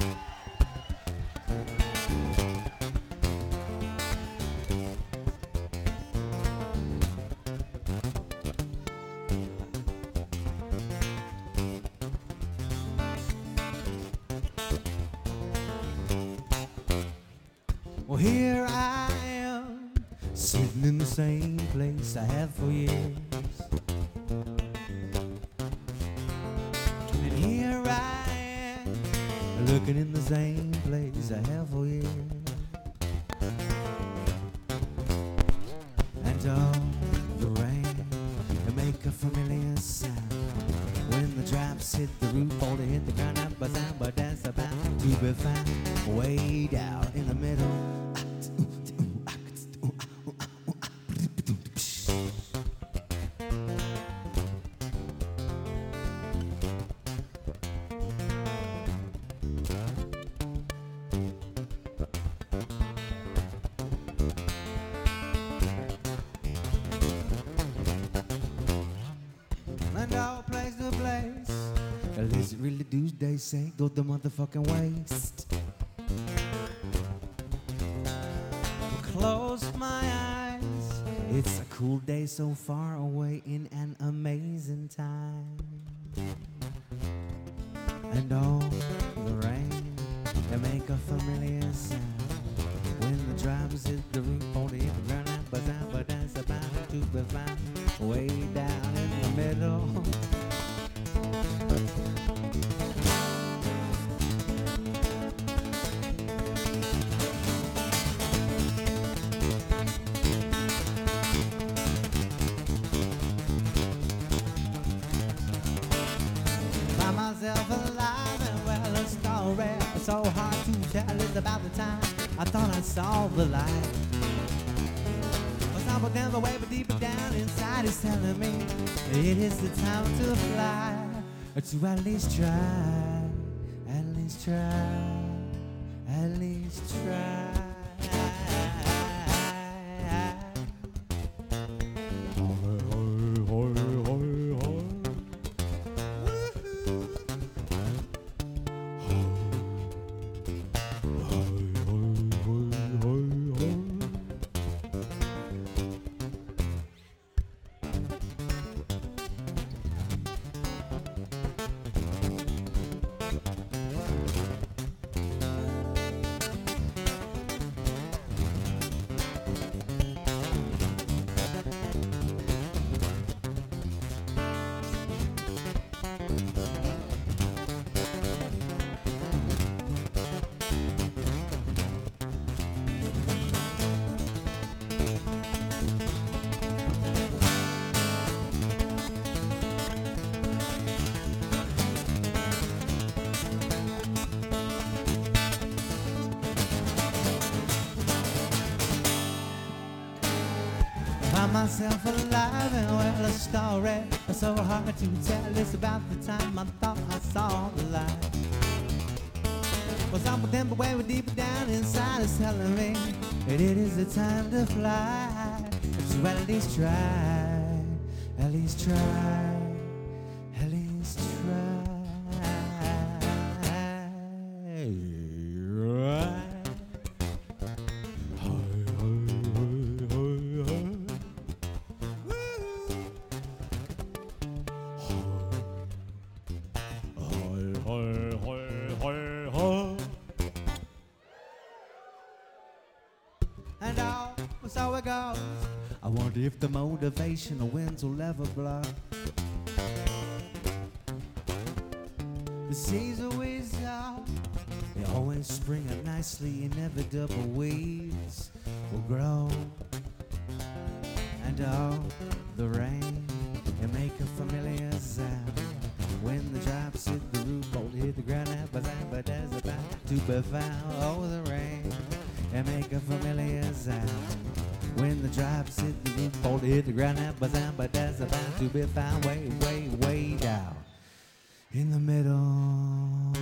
Well, here I am, sitting in the same place I have for years. And here I am, looking in the same place I have for years. And all the rain can make a familiar sound. When the drops hit the roof or they hit the ground, but that's about to be found way down in the middle. And all place to place, at least it really do, they say, go the motherfucking waste. Close my eyes, it's a cool day so far away in an amazing time. And all the rain, they make a familiar sound. When the drums hit the roof, or the ground, but that's about to be found way down in the middle. Find myself alive and well, a story so hard to tell. It's about the time I thought I saw the light. But somewhere down the way, but deeper down inside is telling me it is the time to fly. To at least try, at least try, at least try. Find myself alive and well, a story so hard to tell. It's about the time I thought I saw the light. Well, some of them way deep down inside is telling me that it is the time to fly. So at least try, at least try, at least try. And all so it goes. I wonder if the motivational winds will ever blow. The seas always out. They always spring up nicely. Inevitable weeds will grow. And all the rain can make a familiar sound. When the drops hit the roof, won't hit the ground, but there's about to be found. Oh, the rain can make a familiar sound. When the drops hit the roof, won't hit the ground, but there's about to be found way, way, way down in the middle.